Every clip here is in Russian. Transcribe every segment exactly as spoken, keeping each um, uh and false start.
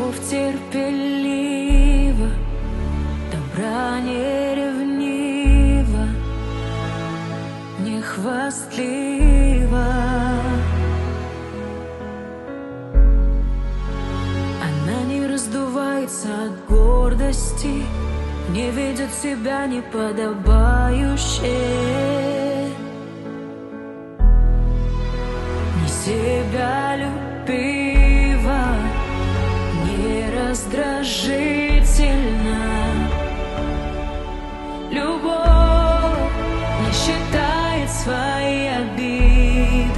Любовь терпелива, добра не ревнива, не хвастлива. Она не раздувается от гордости, не ведет себя неподобающе, не себялюбива, не раздражительна. Любовь не считает свои обиды,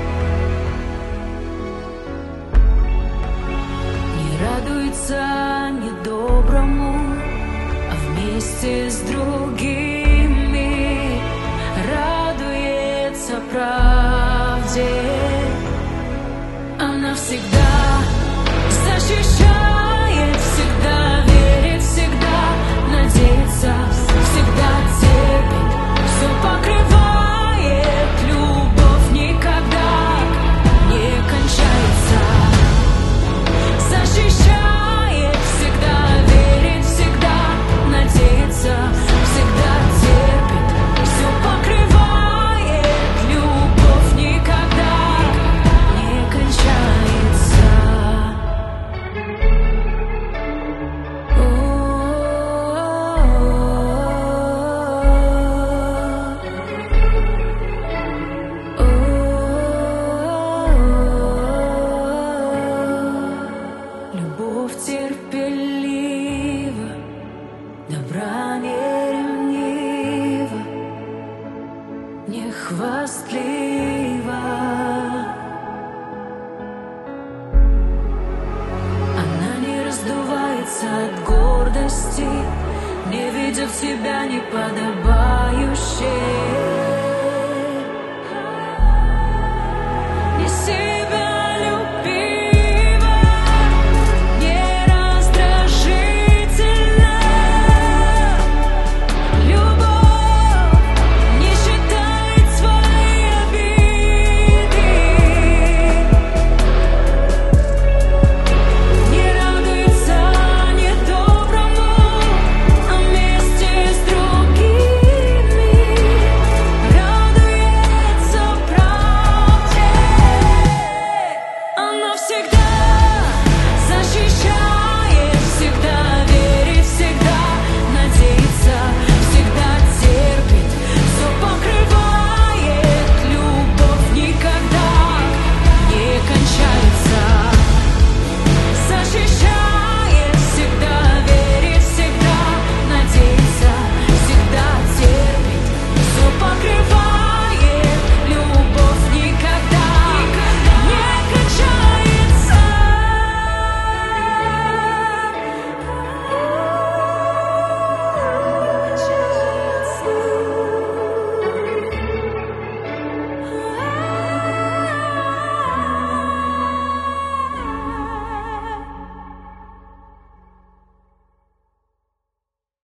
не радуется недоброму, а вместе с другими радуется правде. Она всегда защищает, всегда верит, всегда надеется, всегда терпит, все покрывает. Любовь никогда не кончается. Защищает, всегда верит, всегда надеется, всегда терпит, все покрывает. Любовь никогда не кончается. Любовь терпелива, добра не ревнива, не хвастлива. Она не раздувается от гордости, не ведет себя неподобающе.